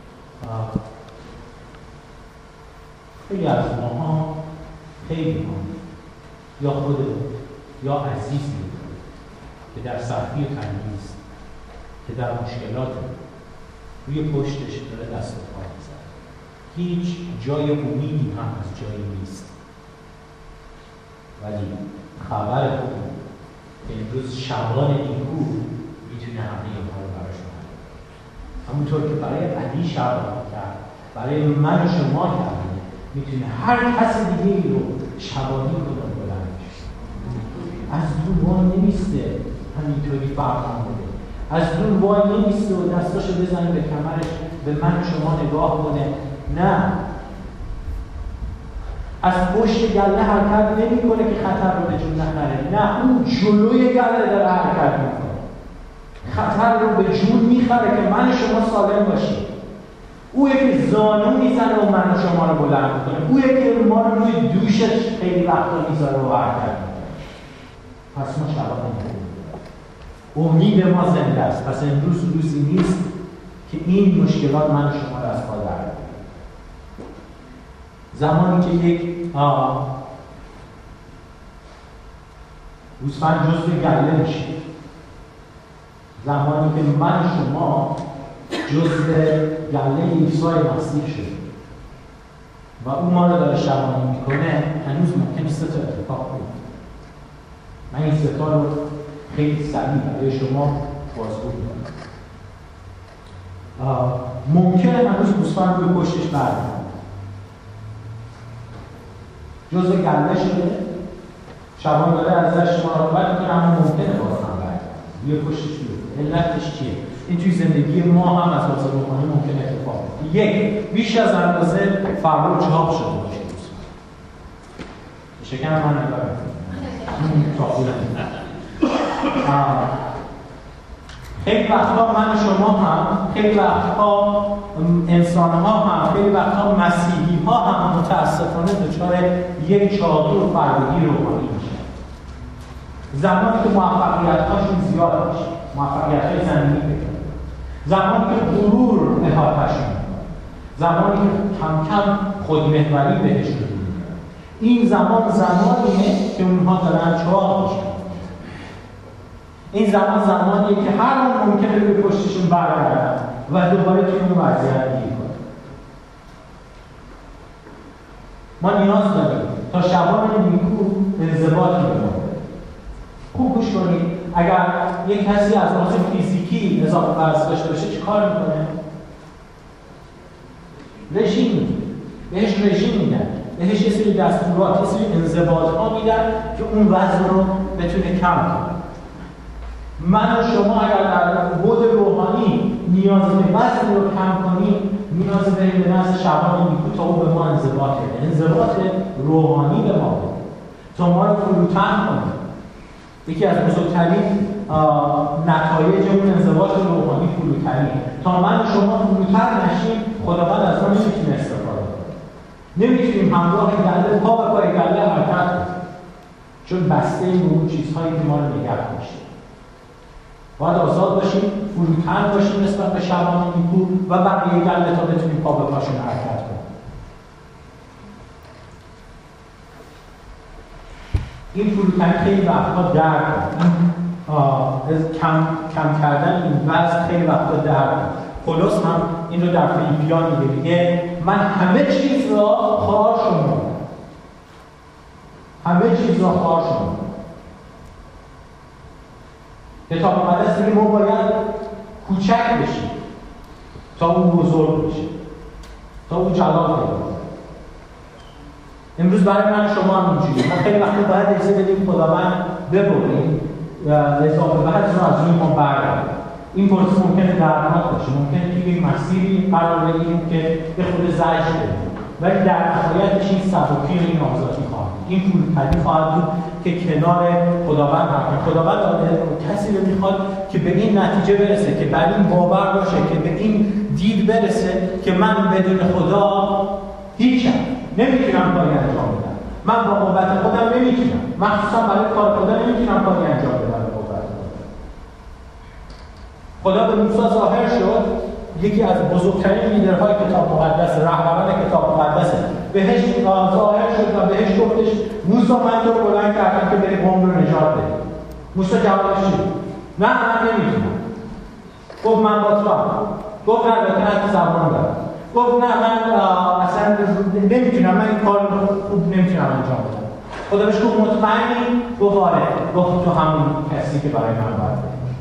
خیلی از ماها خیلی یا خودمون یا عزیزی که در سختی و تنگی است، که در مشکلات، روی پشتش داره دست و پا میزنه. هیچ جای امیدی هم از جایی نیست. ولی خبر خوب که امروز شبان نیکو میتونه همه اینها رو براشون حل کنه. همونطور که برای علی شبان کرد، برای من و شما کرده، میتونه هر کس دیگه ای رو شبانی کنه بلند بشه. از دور وای نمیسته همینطوری فرمان بده. از دور وای نمیسته و دستاشو بزنه به کمرش، به من و شما نگاه کنه. نه، از پشت گله حرکت نمی‌کنه که خطر رو به جون نخره. نه، اون جلوی گله داره حرکت میکنه. خطر رو به جون میخره که من و شما سالم باشیم. اویه که زانو میزنه و من و شما رو بلند میکنه. اویه که ما رو روی دوشش خیلی وقتا میذاره و حرکت میکنه. پس ما شبان نمی‌کنیم. امید ما زنده است. پس امروز روزی نیست که این مشکلات من و شما رو از پا در بیاره. زمانی که یک گوسفند جزو گله میشه، زمانی که من و شما جزو گله عیسی مسیح شده و اون ما رو داره شبانی میکنه، هنوز ممکنه 3 تا اتفاق بیفته. من این 3 تا رو خیلی سریع برای شما بازگو میکنم. ممکنه هنوز گوسفند روی پشتش برگرده، جزء گله شده، شبان داره ازش مراقبت میکنه، اما ممکنه باز هم برگرده روی پشتش بیفته. علتش چیه؟ این توی زندگی ما هم از لحاظ روحانی ممکنه اتفاق بیفته. یک، بیش از اندازه فرمون چاق شده باشه. شکم من نگاه خیلی وقتا من و شما هم، خیلی وقتا انسان ها هم، خیلی وقتا مسیحی ها هم متاسفانه دچار یک چادر فربگی روحانی میشه. زمانی که موفقیت هاشون زیاد میشه، موفقیت های زمینی بکنه، زمانی که غرور احاطه‌شون میکنه، زمانی که کم کم خودمحوری بهش رو میکنه، این زمان زمانیه که اونها دارن چاق میشن. این زمان زمانیه که هر آن ممکنه به پشتشون برگردن و دوباره توی اون وضعیت گیر کنن. ما نیاز داریم تا شبان نیکو انضباطی به ما بده. خوب گوش کنید، اگر یک کسی از لحاظ فیزیکی اضافه وزن داشته باشه چه کار میکنه؟ رژیم میده، بهش رژیم میدن، بهش یه سری دستورات، یه سری انضباط‌ها میدن که اون وزن رو بتونه کم کنه. من و شما اگر در بعد روحانی نیاز به وزن رو کم کنیم، نیاز داریم به نزد شبان نیکو تا او به ما انضباط بده، انضباط روحانی به ما بده، تا ما رو فروتن کنه. یکی از بزرگترین نتایج اون انضباط روحانی فروتنی. تا من و شما فروتن نشیم، خداوند از ما نمیتونه استفاده کنه. نمیتونیم همراه گله پا به پای گله حرکت کنیم، چون بسته این اون چیزهایی که ما رو نگه می‌داره. باید آزاد باشیم، فروتن باشیم نسبت به شبان نیکو و بقیه گله تا بتونیم پا به پاشون حرکت کنیم. این فروتن خیلی وقتا درد، کم کردن این وزن خیلی وقتا درد. پولس هم این رو در فیلیپیان میگه من همه چیز را خوار شمردم. همه چیز را خوار شمردم. کتاب مقدس میگه ما باید کوچک بشیم تا اون بزرگ بشه، تا اون جلال پیدا کنه. امروز برای من شما هم اینجوریه. ما خیلی وقتا باید اجازه بدیم خداوند ببریم اضافه وزن رو از روی ما برداره. این پروسه ممکنه دردناک باشه، ممکنه توی یک مسیری قرار بگیریم که به خود زجر بدیم، ولی در نهایتش این سبکی و این آزادی خواهد، این فروتنی خواهد بود که کنار خداوند هست. خداوند کسی رو میخواد که به این نتیجه برسه، که بر این باور باشه، که به این دید برسه که من بدون خدا هیچم، نمیتونم کاری انجام بدم. من با قوت خودم نمیتونم، مخصوصا برای کار خدا نمیتونم کاری انجام بدم. خدا به موسی ظاهر شد، یکی از بزرگترین لیدرهای کتاب مقدس، رهبران کتاب مقدس، بهش ظاهر شد و بهش گفتش موسی من تو رو بلند کردم که بری قوم رو نجات بدی. موسی جوابش چی؟ نه من نمیتونم. گفت من با تو هم. گفت نه البته از زبان دارم. گفت نه من اصلا نمیتونم، من این کار خوب نمیتونم انجام بدم. خدا بهش گفت مطمئنی؟ گفت آره. گفت تو همون کسی که برای من باید بکنی،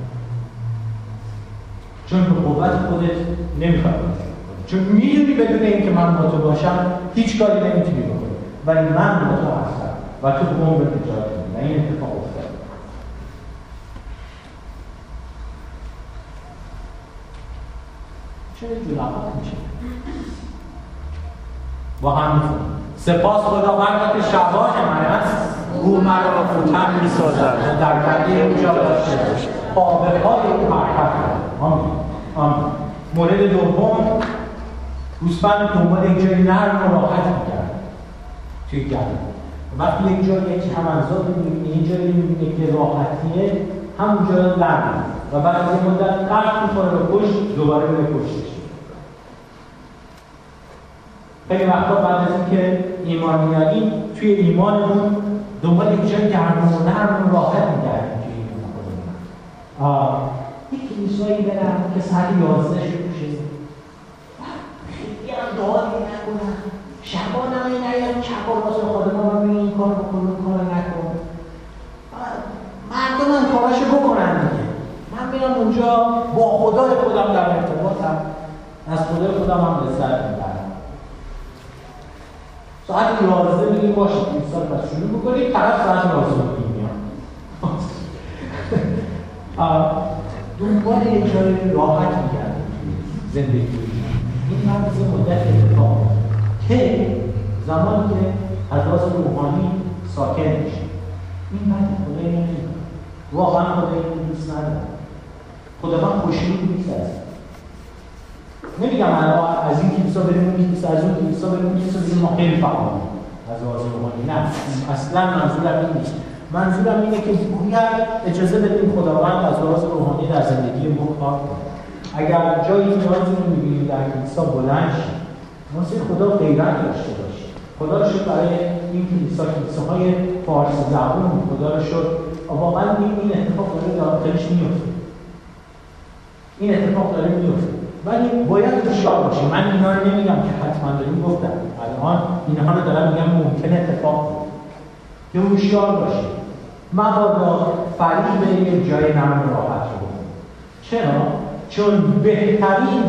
چون به قوت خودت نمیخواد، چون میدونی بدون اینکه من با تو باشم هیچ کاری نمیتونی بکنی، ولی من با تو هستم و تو به عمرت نجات میدی و این اتفاق افتاد. چه جلوات میشه با هم میخونیم سپاس خداوند که شبان من است، او مرا فوتن میسازد، در کده اونجا داشته پابه‌های او حرکت کرد. آمین. مورد دوم، گوسفند دنبال یک جای نرم و راحت می‌گرد توی گردن. وقتی یک جای یک چمنزاد می‌بینی، یک جایی می‌بینی که راحتیه، همون جا نرم و بعد از این مدت قرد می‌خوره به پشت، دوباره به پشتش. خیلی وقتا بعد از اینکه ایمان میاریم، توی ایمانمون دنبال یک جای گرم و نرم و راحت می‌گردیم توی ایمان خودمون. یک کلیسایی برم که ساعت 11 شروع شه، خیلی هم دعایی نکنم، شبانم این نیام چپ و راست خودمان رو این کار بکن، این کار نکن، مردم هم کاراشو بکنن دیگه. من میرم اونجا با خدای خودم در ارتباطم، از خدای خودم هم لذت میبرم. ساعت 11 میگیم باشه کلیسا رو شروع بکنیم، طرف ساعت 11 میاد. دنبال یک جای راحت می‌گردیم توی زندگی. این بعد از مدت اتفاق که زمانی که از راز روحانی ساکن میشه، این بعد خدای نمی‌کنه. واقعا خدای این دوست نداره. خدا من خوشنود نیست از این. نمیگم از این کلیسا بریم اون کلیسا، از اون کلیسا بریم اون کلیسا، بگیم ما خیلی فعالیم از راز روحانی. نه، اصلا منظورم این نیست. منظورم اینه که باید اجازه بدیم خداوند از راز روحانی در زندگی ما کار کنه. اگر جایی نیازی رو می‌بینیم در کلیسا بلند شیم، واسه خدا غیرت داشته باشیم. خدا رو شکر برای این کلیساهای فارسی زبان، خدا رو شکر واقعا این اتفاق داره داخلش میفته. این اتفاق داره میفته. ولی باید هوشیار باشیم. من اینا رو نمیگم که حتما داریم گفتم. الان اینها رو دارم میگم ممکنه اتفاق بیفته. که هوشیار باشیم. مبادا فریب یک جای نرم و راحت رو بکنیم. چرا؟ چون بهترین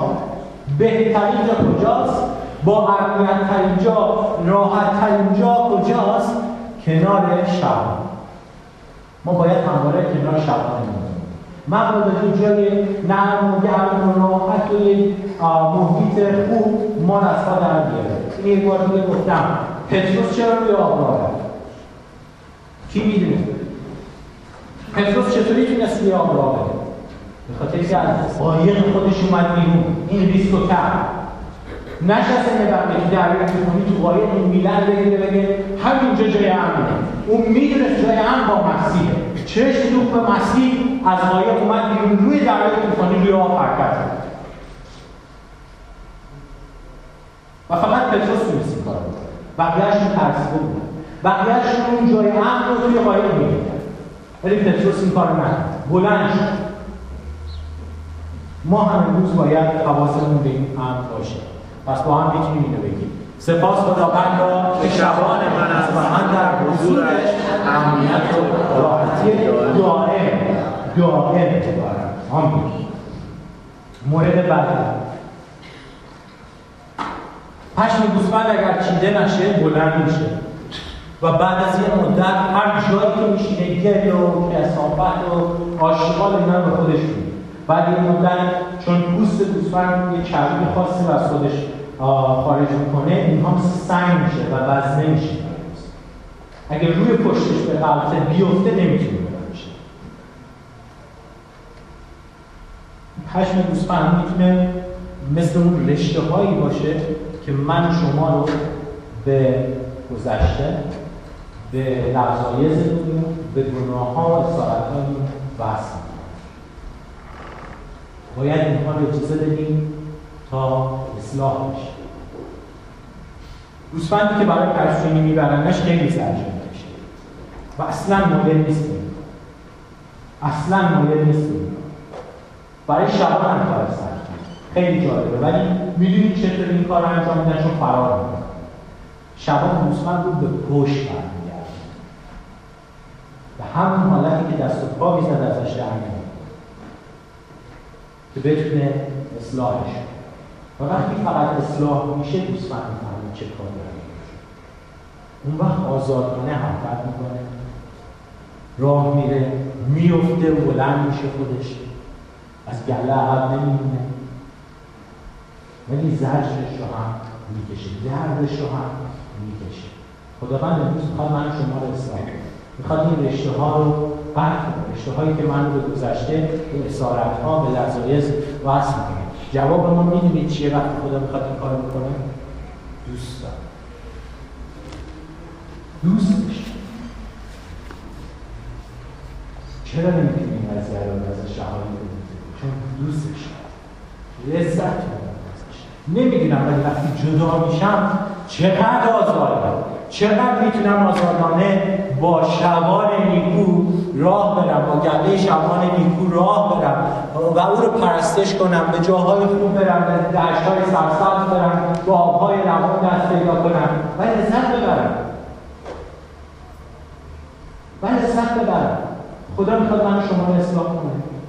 جا کجاست؟ با اهمیت‌ترین جا، راحت‌ترین جا کجاست؟ کنار شبان. ما باید همواره کنار شبان بمونیم. مبادا یک جای نرم و گرم و راحت و یک محیط خوب ما را از پا در بیاره. این یک بار دیگه گفتم، پتروس چرا روی آب رفت؟ کی میدونه؟ پتروس چطوری تونست روی آب راه بره؟ به خاطر اینکه از قایق خودش اومد بیرون، این ریسک رو کرد. نشسته یه بقیه که دریای طوفانی تو قایق این میلن بگه همینجا جای امنه. اون میدونست جای امن با مسیحه. چشم دوخت به مسیح، از قایق اومد بیرون، روی دریای طوفانی روی آب حرکت کرد. و فقط پتروس تونست این کار بکنه. بقیه‌اشون ترسیده بودن. بقیه‌اشون اون جای امن رو توی قایق می‌گیرن. ولی پتروس این کار نکرد. بلند شد. ما هم امروز باید حواسمون به این امر باشه. پس با هم میتونیم اینو بگیم. سپاس خداوند را که شبان من از من در حضورش امنیت و راحتی دائم دارم. آمین. مورد بعدی، پشم گوسفند اگر چیده نشه بلند میشه و بعد از یه مدت هر جایی که میشینه گل و کثافت و آشغال اینا رو به خودش میگیره. بعد این مدت چون پوست گوسفند یه چربی خاصی از خودش خارج میکنه، اینها مثل سنگ میشه و وزنه میشه. اگر روی پشتش به غلطه بیفته نمیتونه بلند بشه. پشم گوسفند میتونه مثل اون رشته هایی باشه که من شما رو به گذشته، به لفظایزمون، به گناه ها و اسارت‌هامون وصل. باید اینها رو اجازه بدیم تا اصلاح بشه. گوسفندی که برای پرستونی میبرنش خیلی سرجم میشه و اصلا مایل نیستیم. برای شبان هم کار سخت. خیلی جالبه، ولی میدونید چطور این کار انجام میدن؟ چون فرار میکنن. شبا گوسفند رو به پشت برمیگرده، به همون حالتی که دست و پا میزد ازش در میاد که بتونه اصلاحش. و وقتی فقط اصلاح میشه گوسفند میفهمه چه کاری داره. اون وقت آزادانه حرکت میکنه، راه میره، میفته و بلند میشه، خودش از گله عقب نمیمونه، ولی زجرش رو هم میکشه، دردش رو هم میکشه. خداوند امروز میخواد من شما رو اصلاح کنه، میخواد این رشته ها رو قطع کنه، رشته هایی که من رو به گذشته، به اسارت ها، به لذایز وصل کنه. جواب ما میدونید چیه وقتی خدا میخواد این کار بکنه؟ دوست داره، دوستش. چرا نمیتونی این قضیه رو ازش رهایی کنی؟ چون دوستش لذت میبرم ازش. نمیدونم ولی وقتی جدا میشم چقدر آزادم، چقدر میتونم آزادانه با شبان نیکو راه برم، با گله شبان نیکو راه برم و او رو پرستش کنم، به جاهای خوب برم، به دشت‌های سرسبز برم، با آب‌های روان دست پیدا کنم و لذت ببرم. خدا میخواد من شما رو اصلاح کنه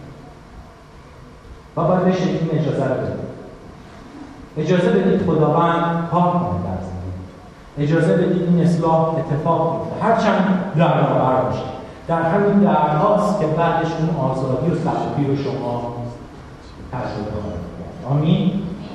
و باید بهش این اجازه رو بدید. اجازه بدید خداوند کار کنه در زندگی. اجازه بدید این اصلاح اتفاق بیفته، هرچند دردآور باشه. در همین دردهاست که بعدش اون آزادی و سختی رو شما تجربه خواهید کرد. آمین.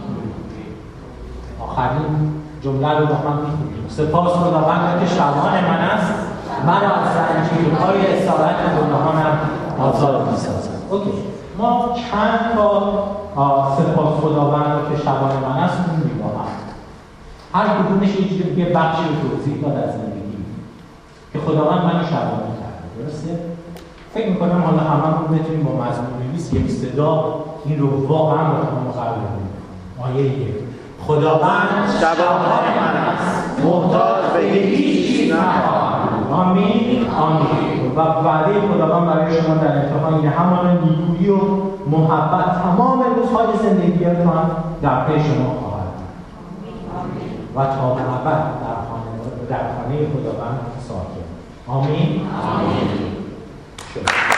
آخرین جمله رو با هم می‌خونیم. سپاس خداوند که شبان من است، مرا از زنجیرهای اسارت گناهانم آزاد می‌سازد. اوکی. ما چند تا سپاس خداوند که شبان من است می‌گیم با هم. هر کدومش یه بخشی رو توضیح داد از زندگی که خداوند منو شبانه کرده. درسته؟ فکر می‌کنم حالا هممون بتونیم با مزمورنویس یک صدا این رو واقعا با هم مقابله کنیم. آیه 1. خداوند شبان من است، محتاج به هیچ چیز نخواهم. آمین. آمین. و وعده خداوند برای شما در انتها اینه، همان نیکویی و محبت تمام روزهای زندگیتان در پی شما خواهد و تا به ابد در خانه خداوند ساکن. آمین. آمین.